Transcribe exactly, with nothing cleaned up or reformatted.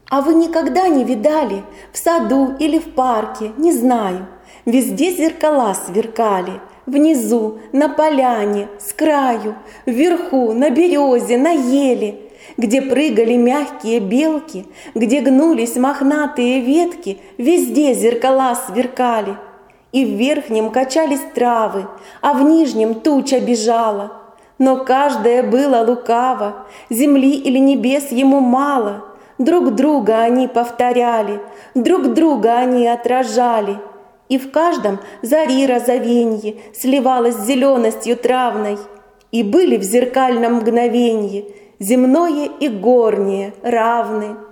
А вы никогда не видали в саду или в парке, не знаю, везде зеркала сверкали, внизу, на поляне, с краю, вверху, на березе, на еле, где прыгали мягкие белки, где гнулись мохнатые ветки, везде зеркала сверкали. И в верхнем качались травы, а в нижнем туча бежала. Но каждое было лукаво, земли или небес ему мало. Друг друга они повторяли, друг друга они отражали. И в каждом зари розовенье сливалось с зеленостью травной. И были в зеркальном мгновенье земное и горнее равны.